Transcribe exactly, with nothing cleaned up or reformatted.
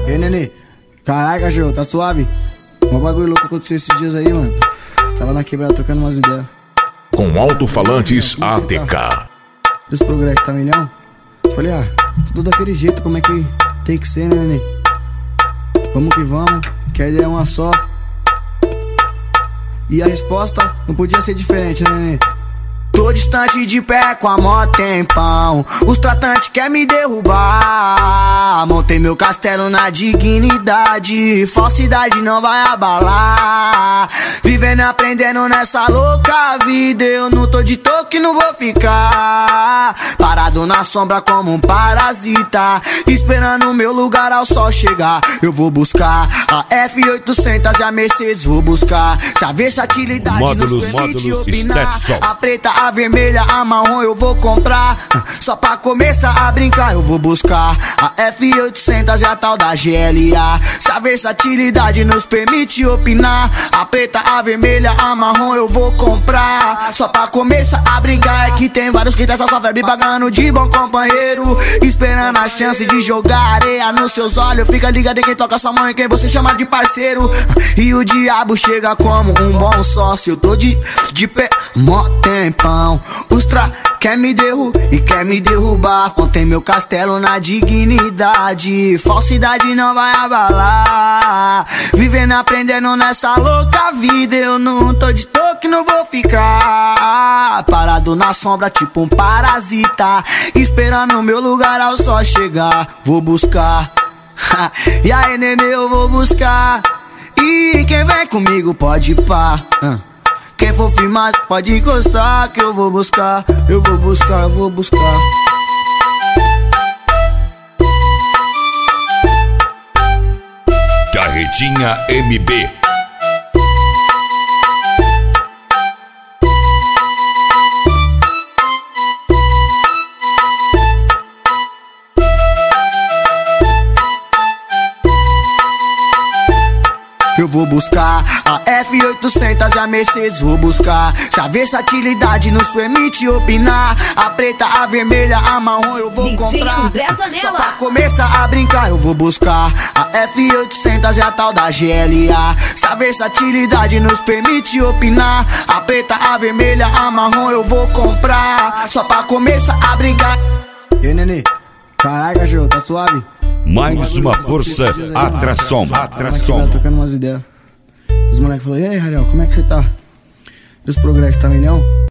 Ei, nenê. Caraca, cachorro, tá suave? Um bagulho louco aconteceu esses dias aí, mano. Tava na quebrada trocando umas ideias. Com alto-falantes A T K. E os progressos tá milhão? Falei, ah, tudo daquele jeito, como é que tem que ser, né, nenê? Vamos que vamos, que a ideia é uma só. E a resposta não podia ser diferente, né, nenê? Tô distante de pé com a mó tempão. Os tratantes querem me derrubar. Montei meu castelo na dignidade. Falsidade não vai abalar. Vivendo e aprendendo nessa louca vida. Eu não tô de toque, não vou ficar parado na sombra como um parasita, esperando o meu lugar ao sol chegar. Eu vou buscar a F oitocentos e a Mercedes vou buscar. Se a versatilidade Módulos, nos permite módulos, opinar, Stetson. a preta, a vermelha, a marrom eu vou comprar. Só pra começar a brincar eu vou buscar a F oitocentos e a tal da G L A. Se a versatilidade nos permite opinar, a preta, a vermelha, a marrom eu vou comprar. Só pra começar a brincar é que tem vários que tá só febre pagando de bom companheiro, esperando a chance de jogar areia nos seus olhos. Fica ligado em quem toca sua mãe, quem você chama de parceiro. E o diabo chega como um bom sócio. Eu tô de, de pé, mó tempão. Os tra quer me derrubar e quer me derrubar. Montei meu castelo na dignidade. Falsidade não vai abalar. Vivendo, aprendendo nessa louca vida. Eu não tô de toque, não vou ficar parado na sombra tipo um parasita, esperando o meu lugar ao sol chegar. Vou buscar e aí, nenê, eu vou buscar. E quem vem comigo pode ir pá. Quem for firmar pode encostar, que eu vou buscar, eu vou buscar, eu vou buscar. Carretinha M B. Eu vou buscar a F oitocentos e a Mercedes vou buscar. Se a versatilidade nos permite opinar, a preta, a vermelha, a marrom eu vou comprar. Só pra começar a brincar eu vou buscar a F oitocentos e a tal da G L A. Se a versatilidade nos permite opinar, a preta, a vermelha, a marrom eu vou comprar. Só pra começar a brincar. Ei, nenê. Caraca, cachorro, tá suave? Mais uma força, atração, atração. Trocando umas ideias. Os moleques falaram, e aí, Rariel, como é que você tá? E os progressos tá milhão?